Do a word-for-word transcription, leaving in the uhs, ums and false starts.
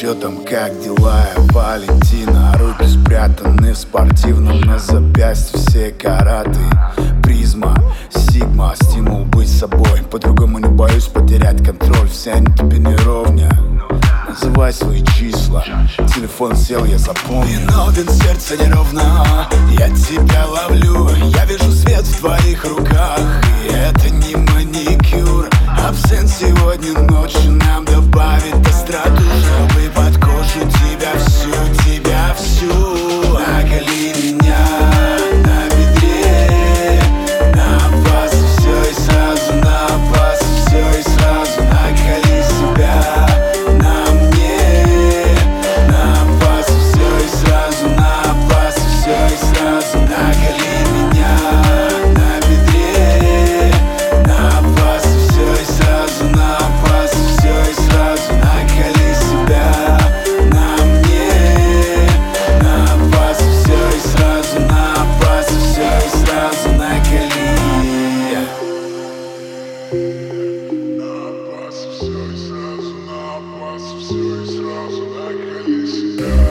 чё там, как дела, я Валентина? Руки спрятаны в спортивном, на запястье все караты. Призма, сигма, стимул быть собой. По-другому не боюсь потерять контроль, все они тебе не ровня. Называй свои числа, телефон сел, я запомнил. Виновен, сердце неровно, я тебя ловлю. Я вижу свет в твоих руках, и это не маникюр. Абсент сегодня ночью нам добавит остроту, чтобы под кожу тебя всю, тебя всю. Оголи меня на бедре, на пас все и сразу, на пас все и сразу. Оголи себя на мне, на пас все и сразу, на пас все и сразу. Оголи меня на бедре, на пас все и сразу, на пас все и сразу. Оголи себя на мне, на пас все и сразу, на пас все и сразу. Оголи. Все и сразу, на пас, все и сразу, накали себя.